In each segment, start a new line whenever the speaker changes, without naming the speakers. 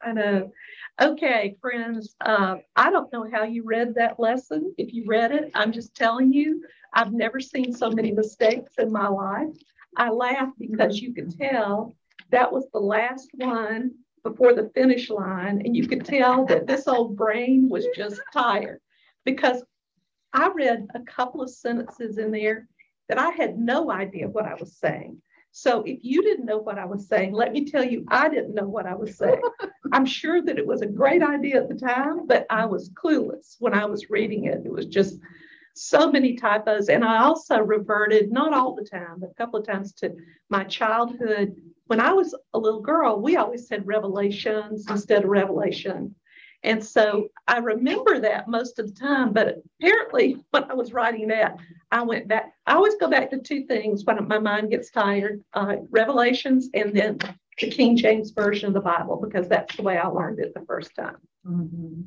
I know. Okay, friends, I don't know how you read that lesson. If you read it, I'm just telling you, I've never seen so many mistakes in my life. I laugh because you could tell that was the last one before the finish line, and you could tell that this old brain was just tired because I read a couple of sentences in there that I had no idea what I was saying. So if you didn't know what I was saying, let me tell you, I didn't know what I was saying. I'm sure that it was a great idea at the time, but I was clueless when I was reading it. It was just so many typos. And I also reverted, not all the time, but a couple of times to my childhood. When I was a little girl, we always said revelations instead of revelation. And so I remember that most of the time, but apparently when I was writing that, I went back. I always go back to two things when my mind gets tired, Revelations and then the King James Version of the Bible, because that's the way I learned it the first time. Mm-hmm.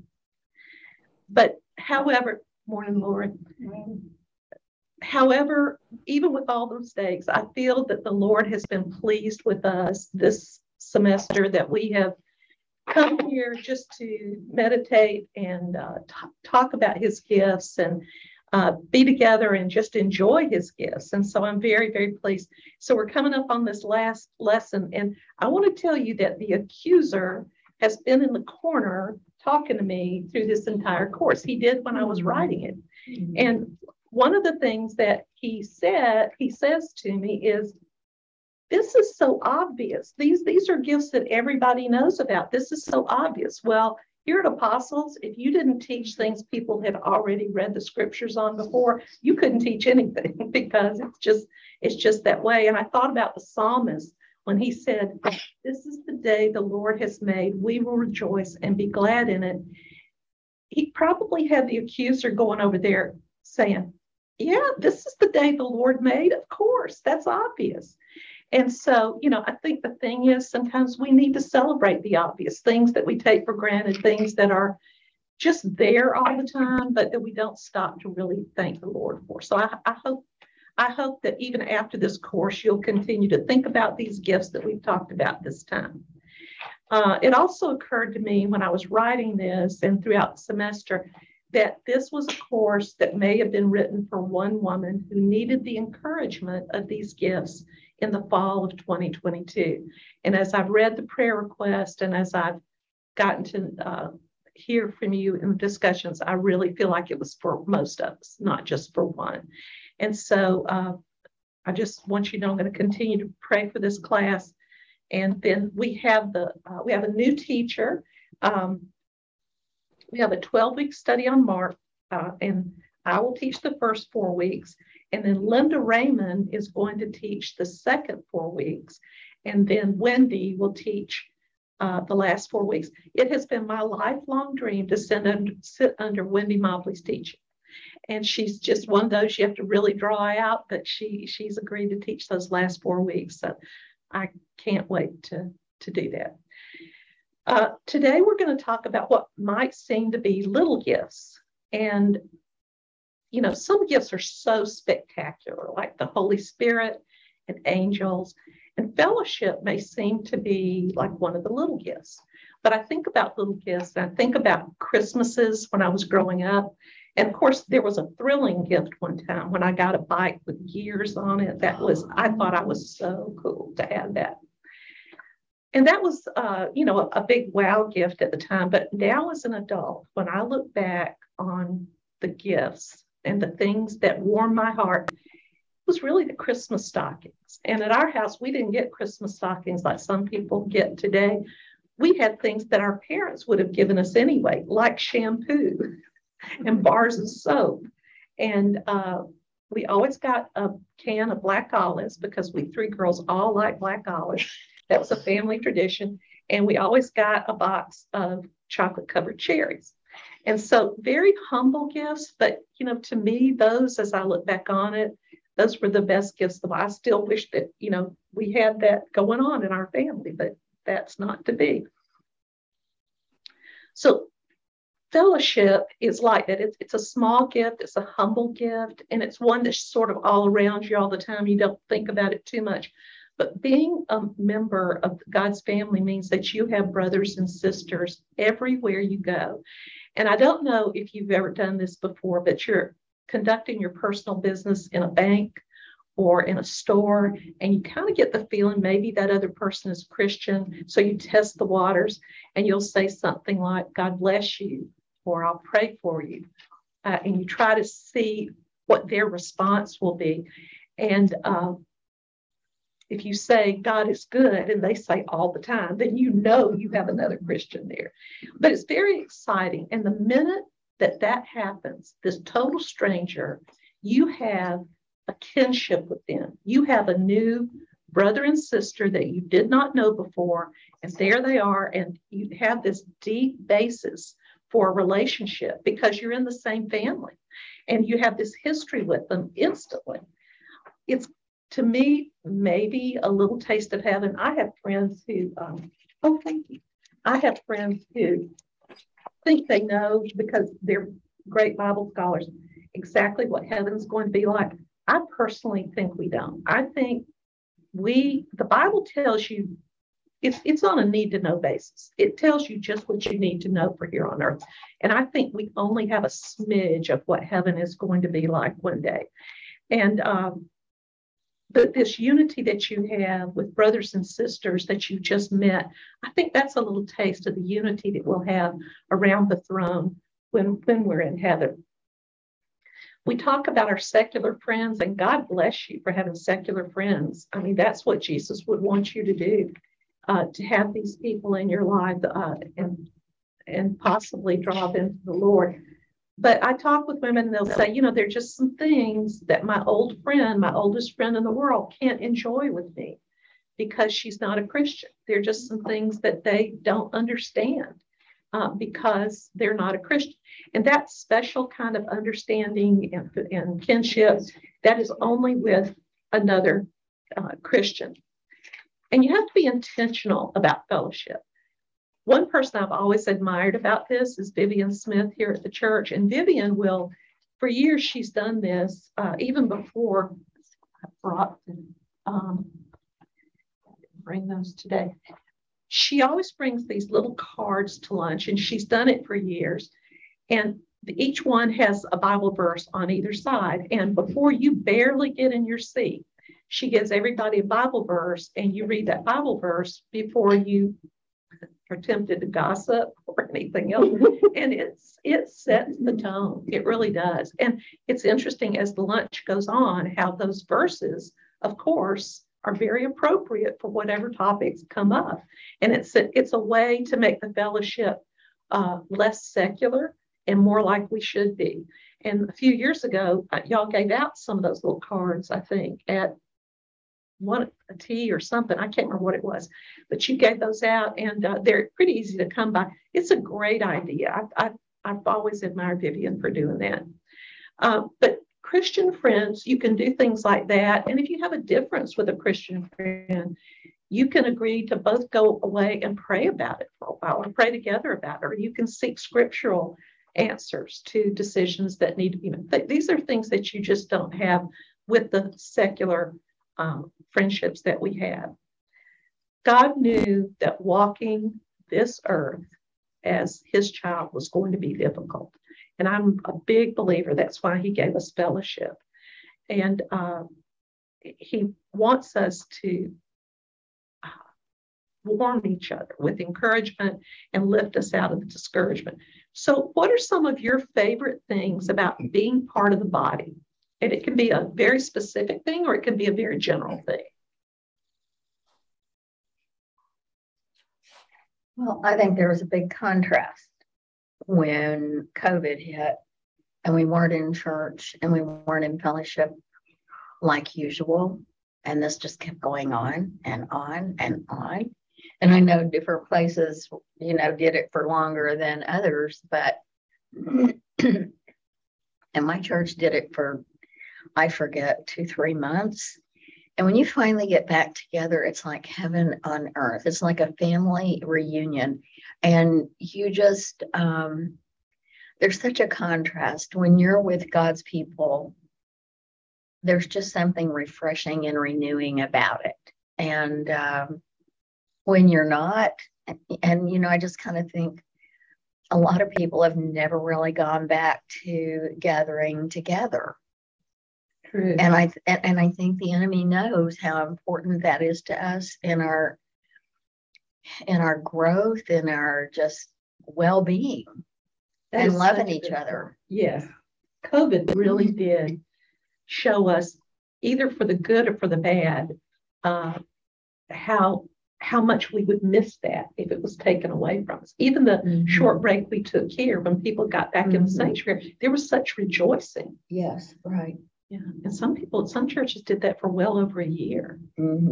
But however, morning, Lord. Mm-hmm. However, even with all the mistakes, I feel that the Lord has been pleased with us this semester, that we have come here just to meditate and talk about his gifts and be together and just enjoy his gifts. And so I'm very, very pleased. So we're coming up on this last lesson. And I want to tell you that the accuser has been in the corner talking to me through this entire course. He did when I was writing it. Mm-hmm. And one of the things that he says to me is, this is so obvious. These are gifts that everybody knows about. This is so obvious. Well, here at Apostles, if you didn't teach things people had already read the scriptures on before, you couldn't teach anything because it's just that way. And I thought about the psalmist when he said, "This is the day the Lord has made. We will rejoice and be glad in it." He probably had the accuser going over there saying, "Yeah, this is the day the Lord made. Of course, that's obvious." And so, I think the thing is sometimes we need to celebrate the obvious things that we take for granted, things that are just there all the time, but that we don't stop to really thank the Lord for. So I hope that even after this course, you'll continue to think about these gifts that we've talked about this time. It also occurred to me when I was writing this and throughout the semester that this was a course that may have been written for one woman who needed the encouragement of these gifts in the fall of 2022. And as I've read the prayer request and as I've gotten to hear from you in the discussions, I really feel like it was for most of us, not just for one. And so I just want you to know I'm going to continue to pray for this class. And then we have a new teacher. We have a 12-week study on Mark, and I will teach the first 4 weeks. And then Linda Raymond is going to teach the second 4 weeks. And then Wendy will teach the last 4 weeks. It has been my lifelong dream to sit under Wendy Mobley's teaching. And she's just one of those you have to really draw out, but she's agreed to teach those last 4 weeks. So I can't wait to do that. Today, we're going to talk about what might seem to be little gifts. And some gifts are so spectacular, like the Holy Spirit and angels, and fellowship may seem to be like one of the little gifts. But I think about little gifts, and I think about Christmases when I was growing up. And of course, there was a thrilling gift one time when I got a bike with gears on it. I thought I was so cool to have that. And that was, a big wow gift at the time. But now as an adult, when I look back on the gifts and the things that warmed my heart, it was really the Christmas stockings. And at our house, we didn't get Christmas stockings like some people get today. We had things that our parents would have given us anyway, like shampoo and bars of soap. And we always got a can of black olives because we 3 girls all like black olives. That was a family tradition. And we always got a box of chocolate-covered cherries. And so very humble gifts, but, to me, those, as I look back on it, those were the best gifts. I still wish that, we had that going on in our family, but that's not to be. So fellowship is like that. It's a small gift. It's a humble gift. And it's one that's sort of all around you all the time. You don't think about it too much. But being a member of God's family means that you have brothers and sisters everywhere you go. And I don't know if you've ever done this before, but you're conducting your personal business in a bank or in a store, and you kind of get the feeling maybe that other person is Christian. So you test the waters and you'll say something like, God bless you, or I'll pray for you. And you try to see what their response will be. And if you say God is good and they say all the time, then you know you have another Christian there. But it's very exciting. And the minute that happens, this total stranger, you have a kinship with them. You have a new brother and sister that you did not know before. And there they are. And you have this deep basis for a relationship because you're in the same family and you have this history with them instantly. It's, to me, maybe a little taste of heaven. I have friends who, thank you. I have friends who think they know because they're great Bible scholars exactly what heaven's going to be like. I personally think we don't. I think the Bible tells you it's on a need to know basis. It tells you just what you need to know for here on earth. And I think we only have a smidge of what heaven is going to be like one day. And but this unity that you have with brothers and sisters that you just met, I think that's a little taste of the unity that we'll have around the throne when we're in heaven. We talk about our secular friends, and God bless you for having secular friends. I mean, that's what Jesus would want you to do, to have these people in your life and possibly draw them to the Lord. But I talk with women and they'll say, there are just some things that my oldest friend in the world can't enjoy with me because she's not a Christian. There are just some things that they don't understand because they're not a Christian. And that special kind of understanding and kinship, that is only with another Christian. And you have to be intentional about fellowship. One person I've always admired about this is Vivian Smith here at the church. And Vivian will, for years, she's done this, even before I brought bring those today. She always brings these little cards to lunch, and she's done it for years. And each one has a Bible verse on either side. And before you barely get in your seat, she gives everybody a Bible verse, and you read that Bible verse before you are tempted to gossip or anything else. And it sets the tone. It really does. And it's interesting as the lunch goes on how those verses, of course, are very appropriate for whatever topics come up. And it's a way to make the fellowship less secular and more like we should be. And a few years ago, y'all gave out some of those little cards, I think, at a tea or something. I can't remember what it was, but you gave those out, and they're pretty easy to come by. It's a great idea. I've always admired Vivian for doing that. But Christian friends, you can do things like that. And if you have a difference with a Christian friend, you can agree to both go away and pray about it for a while, or pray together about it, or you can seek scriptural answers to decisions that need to be made. These are things that you just don't have with the secular friendships that we have. God knew that walking this earth as his child was going to be difficult. And I'm a big believer that's why he gave us fellowship. And he wants us to warm each other with encouragement and lift us out of the discouragement. So what are some of your favorite things about being part of the body? And it can be a very specific thing, or it can be a very general thing.
Well, I think there was a big contrast when COVID hit and we weren't in church and we weren't in fellowship like usual. And this just kept going on and on and on. And I know different places, did it for longer than others, but and my church did it for, I forget, 2-3 months. And when you finally get back together, it's like heaven on earth. It's like a family reunion. And you just, there's such a contrast. When you're with God's people, there's just something refreshing and renewing about it. And when you're not, and, I just kind of think a lot of people have never really gone back to gathering together.
True.
And I think the enemy knows how important that is to us in our growth, in our just well-being, and loving each other.
Yes. COVID really did show us, either for the good or for the bad, how much we would miss that if it was taken away from us. Even the short break we took here, when people got back in the sanctuary, there was such rejoicing.
Yes, right.
Yeah. And some churches did that for well over a year.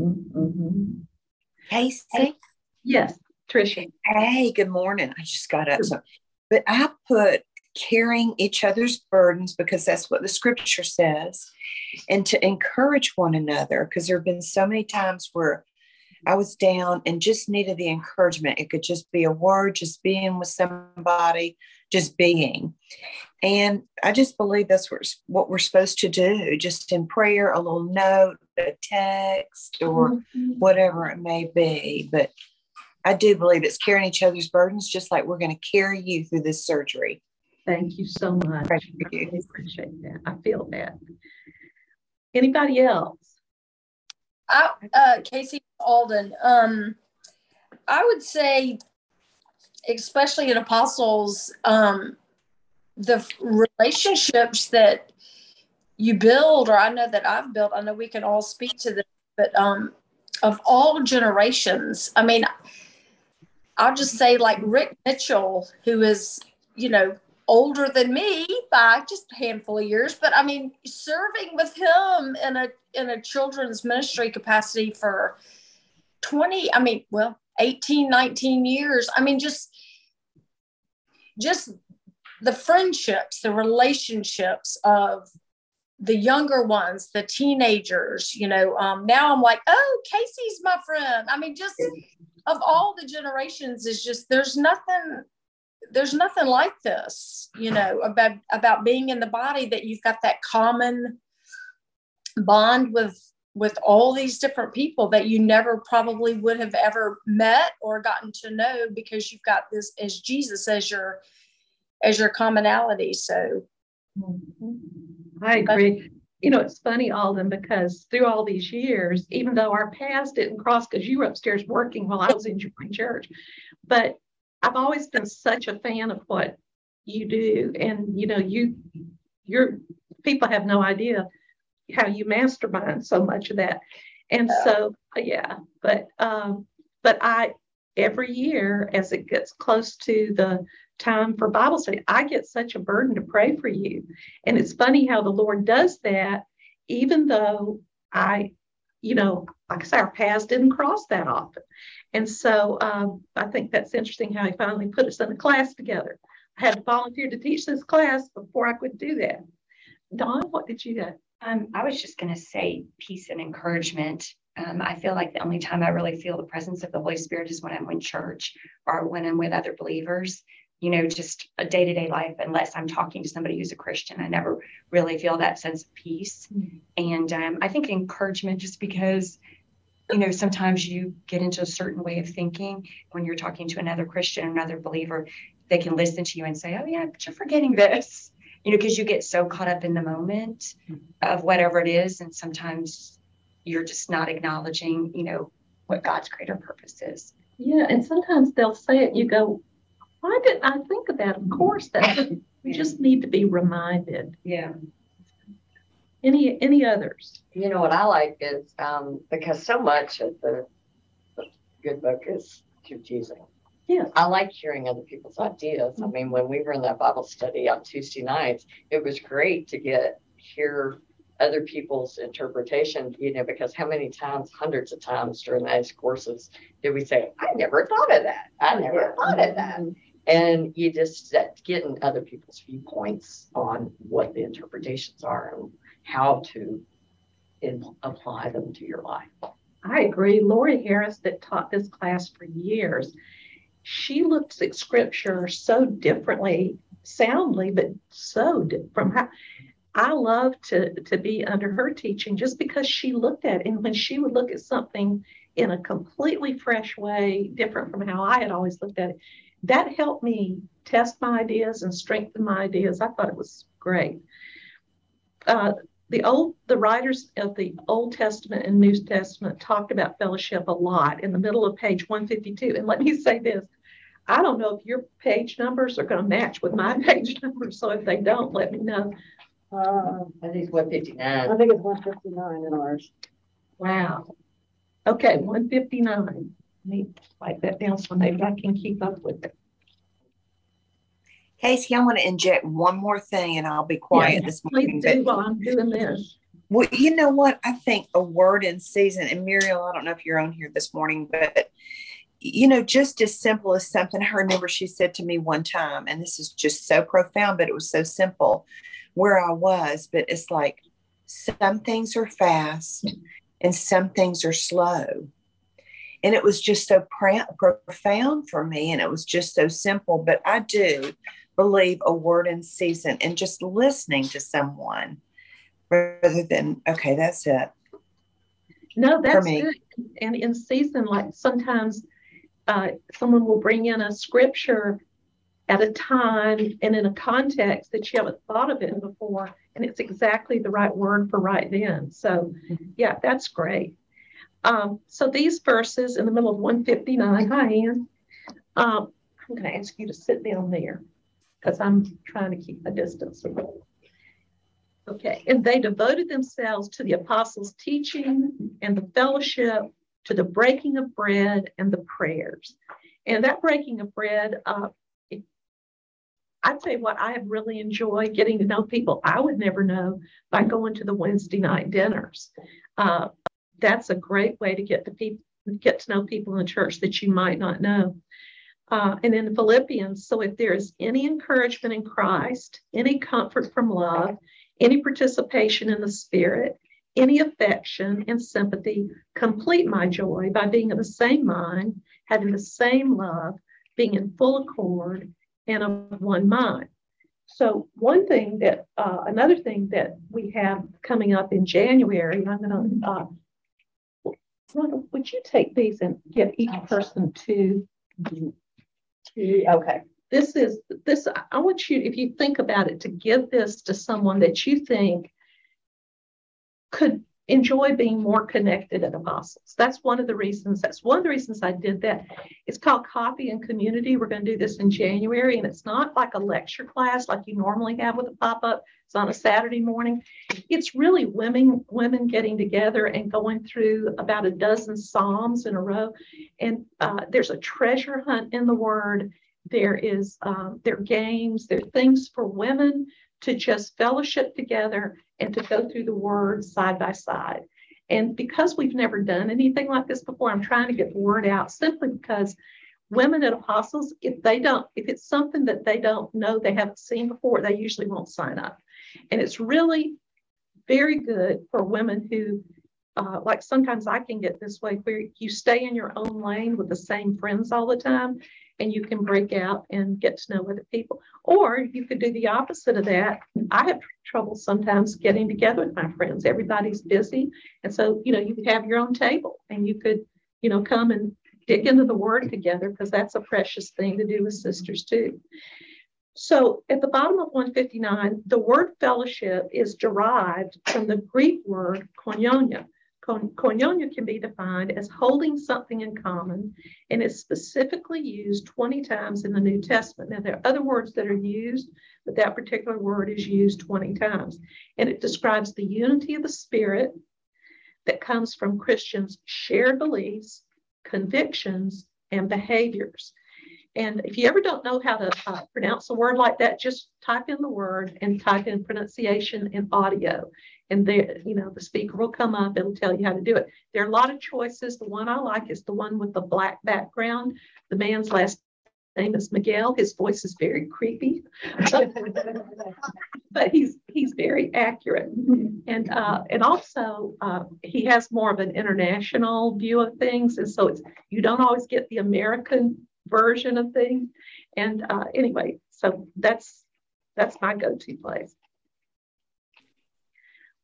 Casey?
Yes, Tricia.
Hey, good morning. I just got up. But I put carrying each other's burdens because that's what the scripture says, and to encourage one another, because there have been so many times where I was down and just needed the encouragement. It could just be a word, just being with somebody, just being. And I just believe that's what we're supposed to do, just in prayer, a little note, a text, or whatever it may be. But I do believe it's carrying each other's burdens, just like we're going to carry you through this surgery.
Thank you so much. I really appreciate that. I feel that. Anybody else?
Casey Alden. I would say, especially in apostles, the relationships that you build, or I know that I've built, I know we can all speak to this, but of all generations. I mean, I'll just say, like Rick Mitchell, who is, older than me by just a handful of years, but I mean, serving with him in a children's ministry capacity for 18, 19 years. I mean, just the friendships, the relationships of the younger ones, the teenagers, now I'm like, oh, Casey's my friend. I mean, just of all the generations, is just, there's nothing like this, about being in the body, that you've got that common bond with all these different people that you never probably would have ever met or gotten to know, because you've got this as Jesus as your commonality. So
I agree. It's funny, Alden, because through all these years, even though our paths didn't cross, because you were upstairs working while I was in church, but I've always been such a fan of what you do. And, your people have no idea how you mastermind so much of that. And so, yeah, but every year, as it gets close to the time for Bible study, I get such a burden to pray for you. And it's funny how the Lord does that, even though like I say, our paths didn't cross that often. And so I think that's interesting how he finally put us in a class together. I had to volunteer to teach this class before I could do that. Dawn, what did you do?
I was just going to say peace and encouragement. I feel like the only time I really feel the presence of the Holy Spirit is when I'm in church or when I'm with other believers. Just a day-to-day life, unless I'm talking to somebody who's a Christian, I never really feel that sense of peace. And I think encouragement, just because, sometimes you get into a certain way of thinking when you're talking to another Christian, another believer, they can listen to you and say, oh yeah, but you're forgetting this, because you get so caught up in the moment of whatever it is. And sometimes you're just not acknowledging, what God's greater purpose is.
Yeah. And sometimes they'll say it, you go, why didn't I think of that? Of course, we just need to be reminded.
Yeah.
Any others?
What I like is because so much of the good book is confusing.
Yes.
I like hearing other people's ideas. I mean, when we were in that Bible study on Tuesday nights, it was great to hear other people's interpretation, because how many times, hundreds of times during those courses did we say, I never thought of that. I never thought of that. And you just getting other people's viewpoints on what the interpretations are and how to apply them to your life.
I agree. Lori Harris, that taught this class for years, she looks at scripture so differently, soundly, but so from how I love to be under her teaching just because she looked at it. And when she would look at something in a completely fresh way, different from how I had always looked at it, that helped me test my ideas and strengthen my ideas. I thought it was great. The writers of the Old Testament and New Testament talked about fellowship a lot in the middle of page 152. And let me say this, I don't know if your page numbers are going to match with my page numbers. So if they don't, let me know.
I think it's 159.
I think it's 159 in ours.
Wow. Okay, 159. Let me write that down so maybe I can keep up with it.
Casey, I want to inject one more thing and I'll be quiet this morning.
Please do while I'm doing this.
Well, you know what? I think a word in season, and Muriel, I don't know if you're on here this morning, but just as simple as something I remember she said to me one time, and this is just so profound, but it was so simple where I was, but it's like some things are fast and some things are slow. And it was just so profound for me. And it was just so simple, but I do believe a word in season and just listening to someone rather than, okay, that's it.
No, that's good. And in season, like sometimes someone will bring in a scripture at a time and in a context that you haven't thought of it before. And it's exactly the right word for right then. So yeah, that's great. So these verses in the middle of 159, hi, Ann. I'm going to ask you to sit down there because I'm trying to keep a distance from you. Okay, and they devoted themselves to the apostles' teaching and the fellowship, to the breaking of bread and the prayers. And that breaking of bread, I tell you what, I have really enjoyed getting to know people I would never know by going to the Wednesday night dinners. That's a great way to get to know people in the church that you might not know. And in Philippians, so if there is any encouragement in Christ, any comfort from love, any participation in the Spirit, any affection and sympathy, complete my joy by being of the same mind, having the same love, being in full accord and of one mind. So another thing that we have coming up in January, I'm going to, would you take these and give each person two?
Okay.
This, I want you, if you think about it, to give this to someone that you think could enjoy being more connected at Apostles. That's one of the reasons I did that. It's called Coffee and Community. We're going to do this in January, and it's not like a lecture class like you normally have with a pop-up. It's on a Saturday morning. It's really women getting together and going through about a dozen Psalms in a row. And there's a treasure hunt in the Word. There are games, there are things for women to just fellowship together and to go through the Word side by side. And because we've never done anything like this before, I'm trying to get the word out simply because women at Apostles, if it's something that they don't know, they haven't seen before, they usually won't sign up. And it's really very good for women who, like sometimes I can get this way where you stay in your own lane with the same friends all the time, and you can break out and get to know other people. Or you could do the opposite of that. I have trouble sometimes getting together with my friends. Everybody's busy. And so, you could have your own table and you could, come and dig into the Word together, because that's a precious thing to do with sisters too. So at the bottom of 159, the word fellowship is derived from the Greek word koinonia. Koinonia can be defined as holding something in common, and it's specifically used 20 times in the New Testament. Now, there are other words that are used, but that particular word is used 20 times. And it describes the unity of the Spirit that comes from Christians' shared beliefs, convictions, and behaviors. And if you ever don't know how to pronounce a word like that, just type in the word and type in pronunciation and audio. And there, the speaker will come up. It'll tell you how to do it. There are a lot of choices. The one I like is the one with the black background. The man's last name is Miguel. His voice is very creepy, but he's very accurate. And also he has more of an international view of things. And so you don't always get the American version of things. And anyway, so that's my go-to place.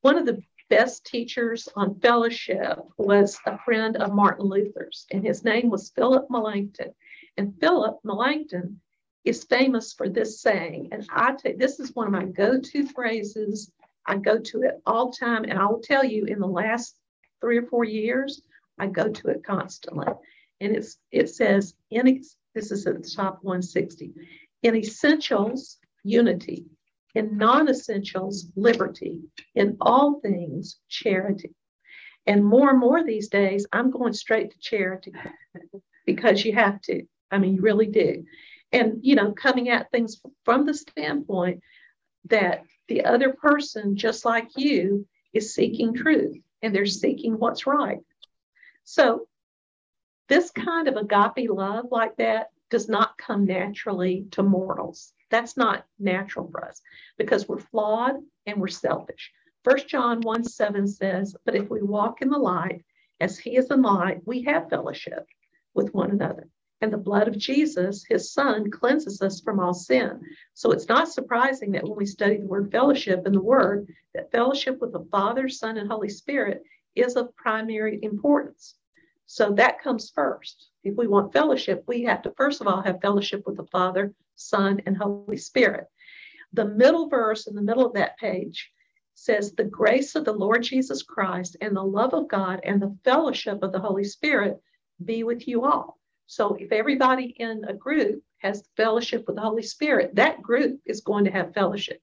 one of the best teachers on fellowship was a friend of Martin Luther's, and his name was Philip Melanchthon. And Philip Melanchthon is famous for this saying, and this is one of my go-to phrases. I go to it all the time, and I will tell you, in the last 3 or 4 years, I go to it constantly. And it says, this is at the top 160, in essentials, unity. In non-essentials, liberty. In all things, charity. And more these days, I'm going straight to charity because you have to. I mean, you really do. And, coming at things from the standpoint that the other person, just like you, is seeking truth and they're seeking what's right. So this kind of agape love like that does not come naturally to mortals. That's not natural for us because we're flawed and we're selfish. 1 John 1:7 says, but if we walk in the light as he is in light, we have fellowship with one another. And the blood of Jesus, his son, cleanses us from all sin. So it's not surprising that when we study the word fellowship in the word, that fellowship with the Father, Son, and Holy Spirit is of primary importance. So that comes first. If we want fellowship, we have to first of all have fellowship with the Father, Son, and Holy Spirit. The middle verse in the middle of that page says, the grace of the Lord Jesus Christ and the love of God and the fellowship of the Holy Spirit be with you all. So if everybody in a group has fellowship with the Holy Spirit, that group is going to have fellowship.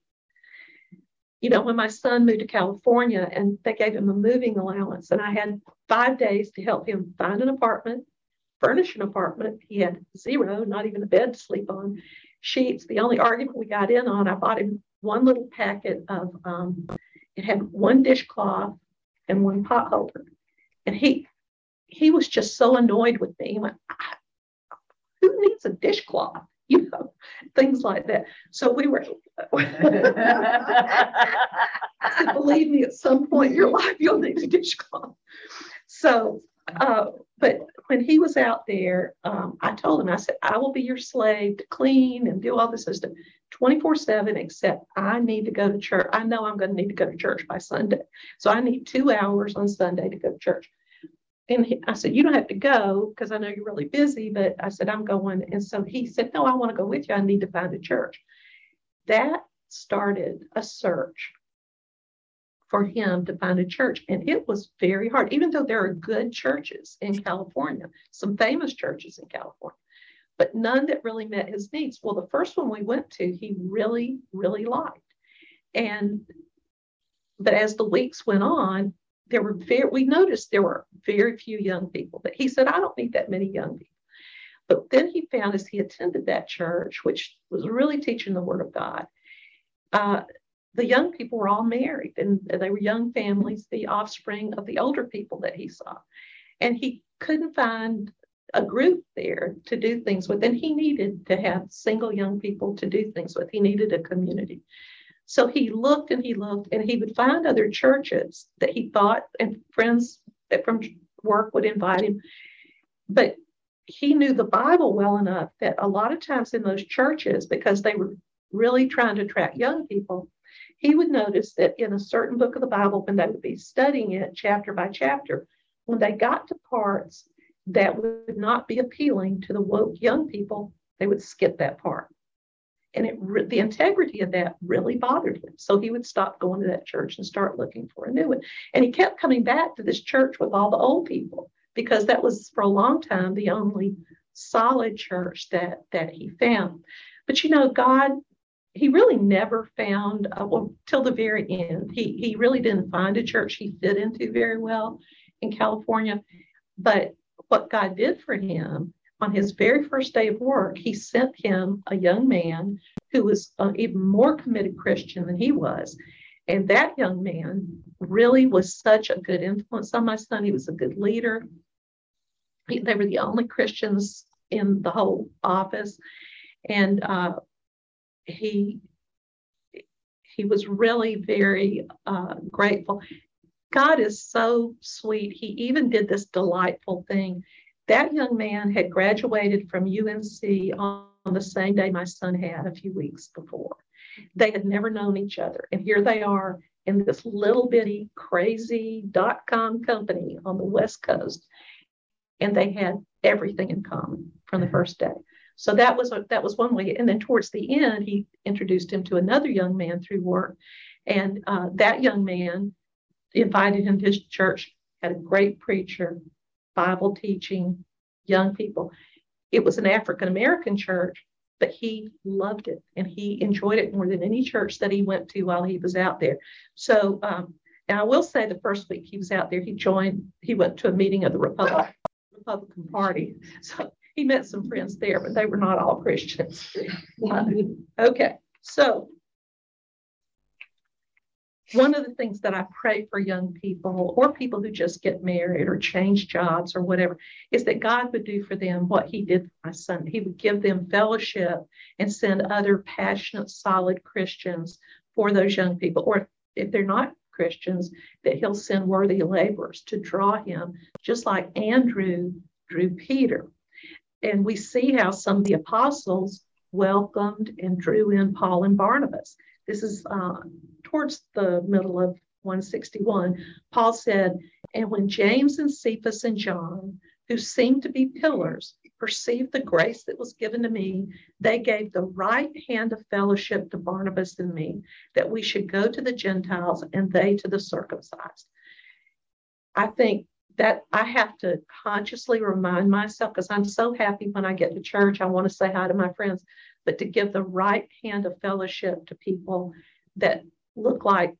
When my son moved to California and they gave him a moving allowance, and I had 5 days to help him find an apartment, furnish an apartment. He had zero, not even a bed to sleep on. Sheets, the only argument we got in on, I bought him one little packet of, it had one dishcloth and one pot holder. And he was just so annoyed with me. He went, who needs a dishcloth? Things like that. So we were, I said, believe me, at some point in your life, you'll need a dishcloth. So, but when he was out there, I told him, I said, I will be your slave to clean and do all this stuff 24/7, except I need to go to church. I know I'm going to need to go to church by Sunday. So I need 2 hours on Sunday to go to church. And I said, you don't have to go because I know you're really busy, but I said, I'm going. And so he said, no, I want to go with you. I need to find a church. That started a search for him to find a church. And it was very hard, even though there are good churches in California, some famous churches in California, but none that really met his needs. Well, the first one we went to, he really, really liked. But as the weeks went on, we noticed there were very few young people, but he said, I don't need that many young people. But then he found, as he attended that church, which was really teaching the word of God, the young people were all married and they were young families, the offspring of the older people that he saw. And he couldn't find a group there to do things with. And he needed to have single young people to do things with. He needed a community. So he looked and he would find other churches that he thought, and friends from work would invite him. But he knew the Bible well enough that a lot of times in those churches, because they were really trying to attract young people, he would notice that in a certain book of the Bible, when they would be studying it chapter by chapter, when they got to parts that would not be appealing to the woke young people, they would skip that part. And the integrity of that really bothered him. So he would stop going to that church and start looking for a new one. And he kept coming back to this church with all the old people, because that was for a long time the only solid church that he found. But God, he really never found, till the very end, he really didn't find a church he fit into very well in California. But what God did for him, on his very first day of work, he sent him a young man who was an even more committed Christian than he was. And that young man really was such a good influence on my son. He was a good leader. They were the only Christians in the whole office. And he was really very grateful. God is so sweet. He even did this delightful thing. That young man had graduated from UNC on the same day my son had a few weeks before. They had never known each other. And here they are in this little bitty crazy .com company on the West Coast. And they had everything in common from the first day. So that was one way. And then towards the end, he introduced him to another young man through work. And that young man invited him to his church, had a great preacher, Bible teaching, young people. It was an African-American church, but he loved it and he enjoyed it more than any church that he went to while he was out there. So, and I will say the first week he was out there, he went to a meeting of the Republican Party. So he met some friends there, but they were not all Christians. Okay, so one of the things that I pray for young people or people who just get married or change jobs or whatever is that God would do for them what he did for my son. He would give them fellowship and send other passionate, solid Christians for those young people. Or if they're not Christians, that he'll send worthy laborers to draw him, just like Andrew drew Peter. And we see how some of the apostles welcomed and drew in Paul and Barnabas. This is towards the middle of 161. Paul said, and when James and Cephas and John, who seemed to be pillars, perceived the grace that was given to me, they gave the right hand of fellowship to Barnabas and me, that we should go to the Gentiles and they to the circumcised. I think that I have to consciously remind myself, because I'm so happy when I get to church, I want to say hi to my friends, but to give the right hand of fellowship to people that look like,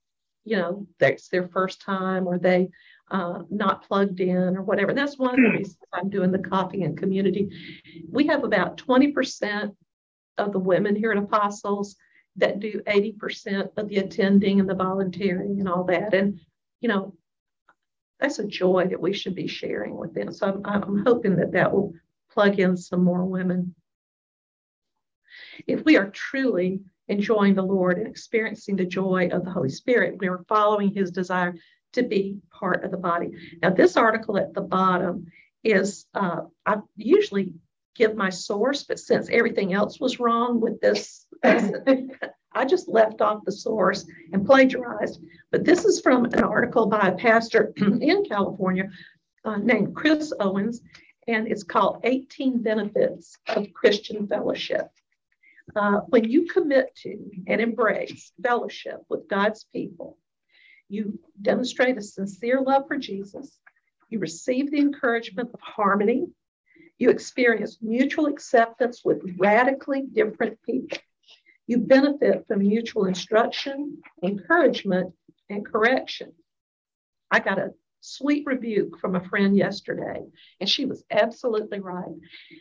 that's their first time or they not plugged in or whatever. And that's one of the reasons I'm doing the coffee and community. We have about 20% of the women here at Apostles that do 80% of the attending and the volunteering and all that. And, that's a joy that we should be sharing with them. So I'm hoping that will plug in some more women. If we are truly enjoying the Lord and experiencing the joy of the Holy Spirit, we are following his desire to be part of the body. Now, this article at the bottom is, I usually give my source, but since everything else was wrong with this, I just left off the source and plagiarized. But this is from an article by a pastor in California named Chris Owens, and it's called 18 Benefits of Christian Fellowship. When you commit to and embrace fellowship with God's people, you demonstrate a sincere love for Jesus, you receive the encouragement of harmony, you experience mutual acceptance with radically different people, you benefit from mutual instruction, encouragement, and correction. I got a sweet rebuke from a friend yesterday, and she was absolutely right.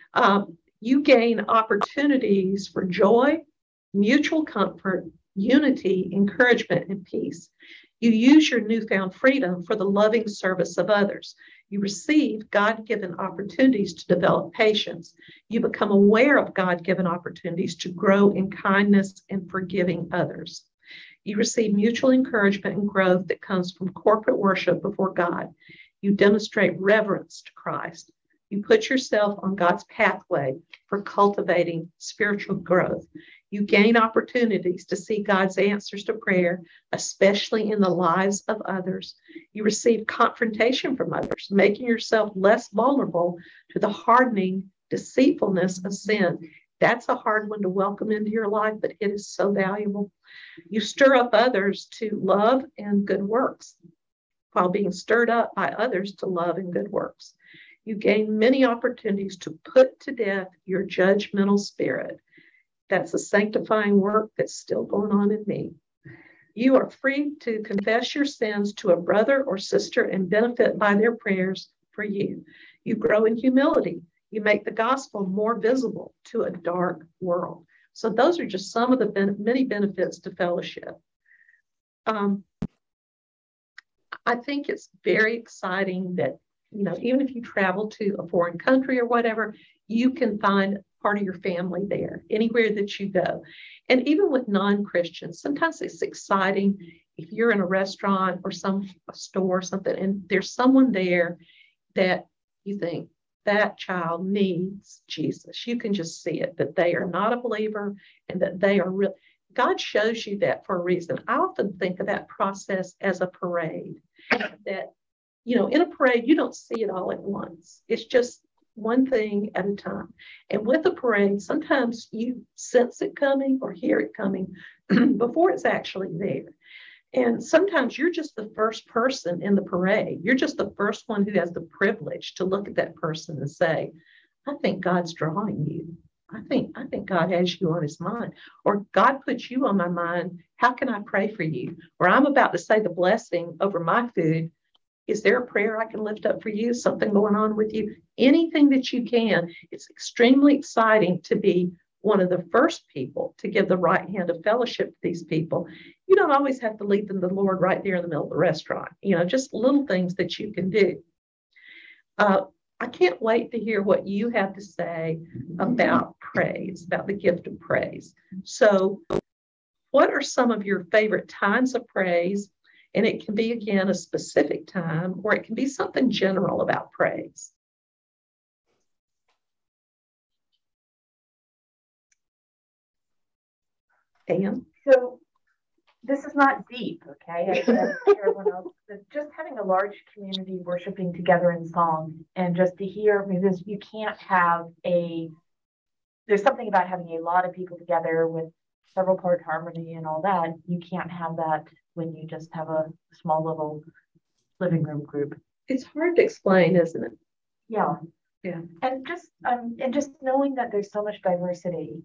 You gain opportunities for joy, mutual comfort, unity, encouragement, and peace. You use your newfound freedom for the loving service of others. You receive God-given opportunities to develop patience. You become aware of God-given opportunities to grow in kindness and forgiving others. You receive mutual encouragement and growth that comes from corporate worship before God. You demonstrate reverence to Christ. You put yourself on God's pathway for cultivating spiritual growth. You gain opportunities to see God's answers to prayer, especially in the lives of others. You receive confrontation from others, making yourself less vulnerable to the hardening deceitfulness of sin. That's a hard one to welcome into your life, but it is so valuable. You stir up others to love and good works while being stirred up by others to love and good works. You gain many opportunities to put to death your judgmental spirit. That's a sanctifying work that's still going on in me. You are free to confess your sins to a brother or sister and benefit by their prayers for you. You grow in humility. You make the gospel more visible to a dark world. So those are just some of the many benefits to fellowship. I think it's very exciting that, even if you travel to a foreign country or whatever, you can find part of your family there, anywhere that you go. And even with non-Christians, sometimes it's exciting if you're in a restaurant or a store or something, and there's someone there that you think that child needs Jesus. You can just see it, that they are not a believer and that they are real. God shows you that for a reason. I often think of that process as a parade. That, in a parade, you don't see it all at once. It's just one thing at a time. And with a parade, sometimes you sense it coming or hear it coming before it's actually there. And sometimes you're just the first person in the parade. You're just the first one who has the privilege to look at that person and say, I think God's drawing you. I think God has you on his mind. Or God puts you on my mind. How can I pray for you? Or I'm about to say the blessing over my food. Is there a prayer I can lift up for you? Something going on with you? Anything that you can. It's extremely exciting to be one of the first people to give the right hand of fellowship to these people. You don't always have to lead them to the Lord right there in the middle of the restaurant. Just little things that you can do. I can't wait to hear what you have to say about praise, about the gift of praise. So, what are some of your favorite times of praise? And it can be, again, a specific time, or it can be something general about praise. Dan?
So this is not deep, okay? Everyone else, but just having a large community worshiping together in song, and just to hear, because you can't have there's something about having a lot of people together with several part harmony and all that. You can't have that when you just have a small little living room group.
It's hard to explain, isn't it?
Yeah.
Yeah.
And just knowing that there's so much diversity.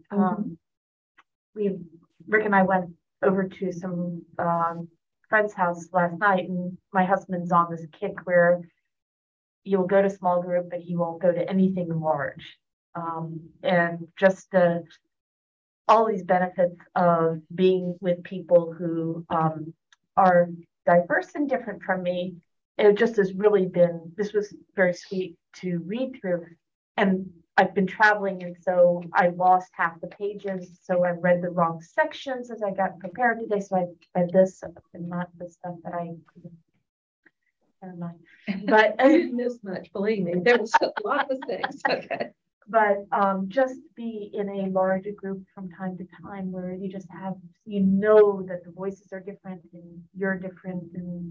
Rick and I went over to some friend's house last night, and my husband's on this kick where he'll go to small group, but he won't go to anything large. And just all these benefits of being with people who are diverse and different from me. It just has really been, this was very sweet to read through. And I've been traveling, and so I lost half the pages. So I read the wrong sections as I got prepared today. So I read this and not the stuff that I couldn't. Never mind. But
I didn't miss much, believe me. There was a lot of things. Okay.
But just be in a larger group from time to time where you just have, that the voices are different and you're different.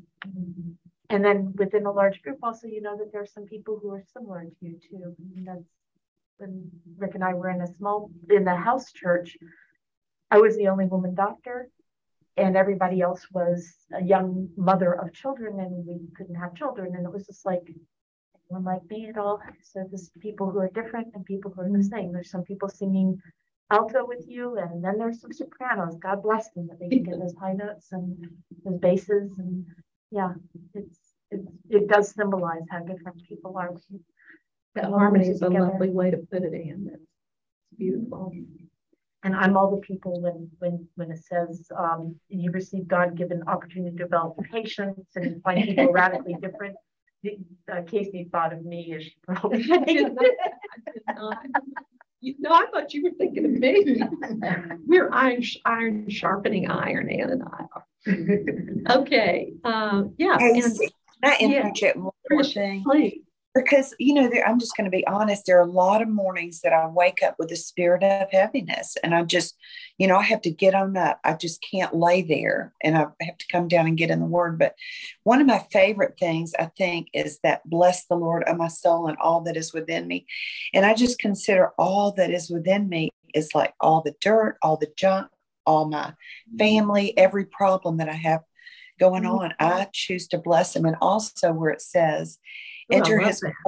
And then within a large group also, that there are some people who are similar to you too. And that's when Rick and I were in the house church. I was the only woman doctor, and everybody else was a young mother of children, and we couldn't have children. And it was just like, one like me at all. So there's people who are different and people who are the same. There's some people singing alto with you, and then there's some sopranos. God bless them that they can get those high notes and those basses. And yeah, it does symbolize how different people are.
That harmony is a lovely way to put it in. It's beautiful.
And I'm all the people when it says you receive God-given opportunity to develop patience and find people radically different. Casey thought of me as probably.
I did not. I thought you were thinking of me. We're iron sharpening iron, Ann and I are. Okay. Yeah.
Hey, can I interject one more thing?
Please.
Because, I'm just going to be honest. There are a lot of mornings that I wake up with a spirit of heaviness, and I just, I have to get on up. I just can't lay there, and I have to come down and get in the word. But one of my favorite things, I think, is that bless the Lord, O my soul, and all that is within me. And I just consider all that is within me is like all the dirt, all the junk, all my family, every problem that I have going on. I choose to bless him. And also where it says, enter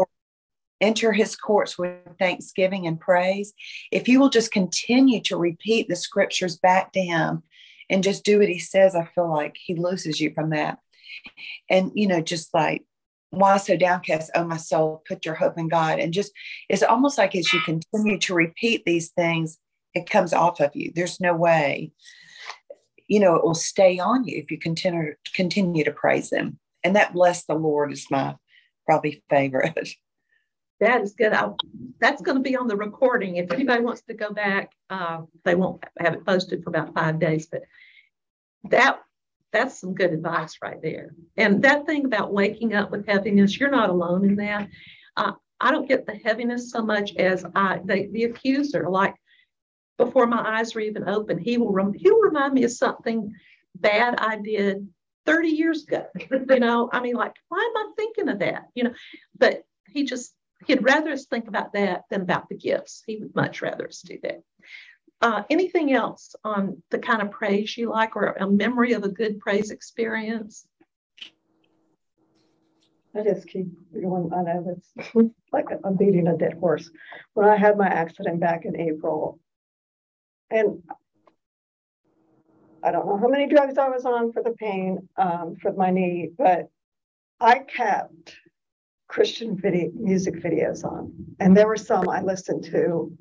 his courts with thanksgiving and praise. If you will just continue to repeat the scriptures back to him and just do what he says, I feel like he looses you from that. And, just like, why so downcast, oh my soul, put your hope in God. And just, it's almost like as you continue to repeat these things, it comes off of you. There's no way, it will stay on you if you continue to praise him. And that bless the Lord is my probably favorite.
That is good. That's going to be on the recording. If anybody wants to go back, they won't have it posted for about 5 days, but that's some good advice right there. And that thing about waking up with heaviness, you're not alone in that. I don't get the heaviness so much as the accuser, like before my eyes are even open, he'll remind me of something bad I did 30 years ago. You know, I mean, like, why am I thinking of that? You know, but he'd rather us think about that than about the gifts. He would much rather us do that. Anything else on the kind of praise you like, or a memory of a good praise experience?
I just keep going. I know it's like I'm beating a dead horse. When I had my accident back in April, and I don't know how many drugs I was on for the pain, for my knee, but I kept Christian music videos on. And there were some I listened to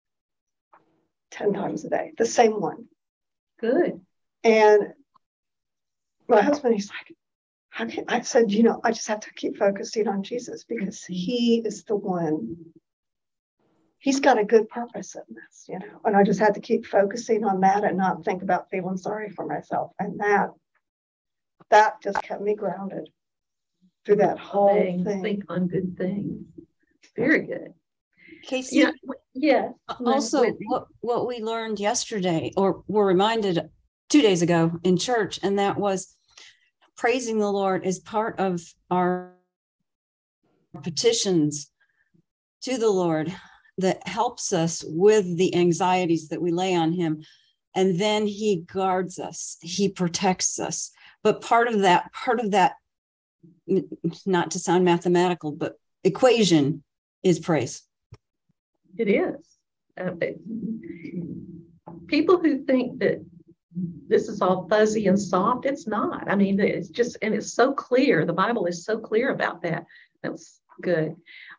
10 times a day, the same one.
Good.
And my husband, he's like, I said, you know, I just have to keep focusing on Jesus because he is the one. He's got a good purpose in this, you know, and I just had to keep focusing on that and not think about feeling sorry for myself. And that just kept me grounded through that whole thing.
Think on good things. Very good.
Casey,
yeah.
Also, what we learned yesterday, or were reminded 2 days ago in church, and that was praising the Lord is part of our petitions to the Lord that helps us with the anxieties that we lay on him. And then he guards us, he protects us. But part of that, not to sound mathematical, but equation is praise.
It is. People who think that this is all fuzzy and soft, it's not. I mean, it's just, and it's so clear. The Bible is so clear about that. That's good.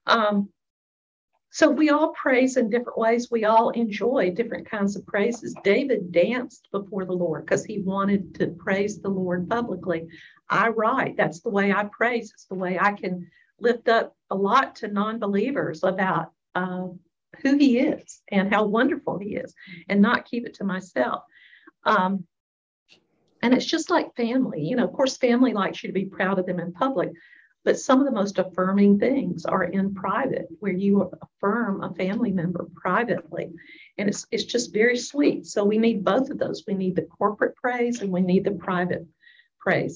So we all praise in different ways. We all enjoy different kinds of praises. David danced before the Lord because he wanted to praise the Lord publicly. I write. That's the way I praise. It's the way I can lift up a lot to non-believers about who he is and how wonderful he is, and not keep it to myself. And it's just like family. You know, of course, family likes you to be proud of them in public, but some of the most affirming things are in private, where you affirm a family member privately. And it's just very sweet. So we need both of those. We need the corporate praise and we need the private praise.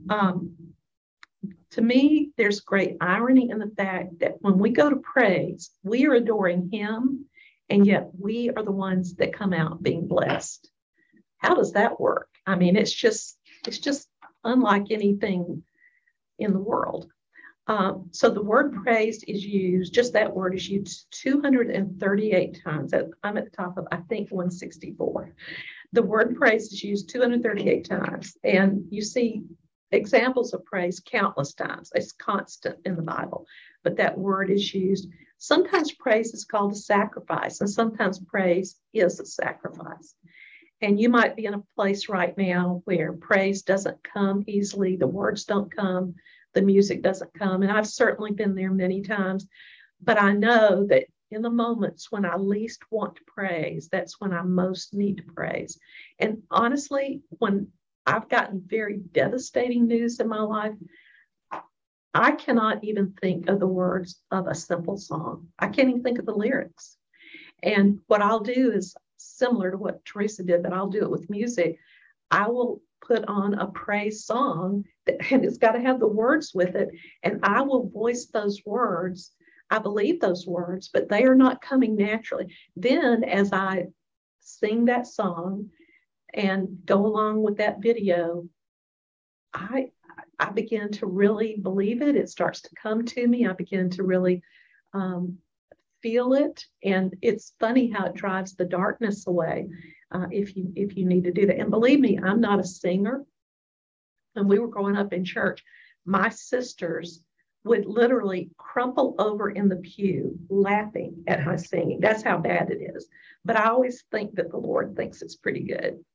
To me, there's great irony in the fact that when we go to praise, we are adoring him, and yet we are the ones that come out being blessed. How does that work? I mean, it's just unlike anything in the world. So the word praised is used, just that word is used 238 times. I'm at the top of, I think, 164. The word praise is used 238 times. And you see examples of praise countless times. It's constant in the Bible, but that word is used. Sometimes praise is called a sacrifice, and sometimes praise is a sacrifice. And you might be in a place right now where praise doesn't come easily. The words don't come. The music doesn't come. And I've certainly been there many times. But I know that in the moments when I least want to praise, that's when I most need to praise. And honestly, when I've gotten very devastating news in my life, I cannot even think of the words of a simple song. I can't even think of the lyrics. And what I'll do is similar to what Teresa did, but I'll do it with music. I will put on a praise song and it's got to have the words with it. And I will voice those words. I believe those words, but they are not coming naturally. Then as I sing that song and go along with that video, I begin to really believe it. It starts to come to me. I begin to really feel it. And it's funny how it drives the darkness away if you need to do that. And believe me, I'm not a singer. When we were growing up in church, my sisters would literally crumple over in the pew laughing at my singing. That's how bad it is. But I always think that the Lord thinks it's pretty good.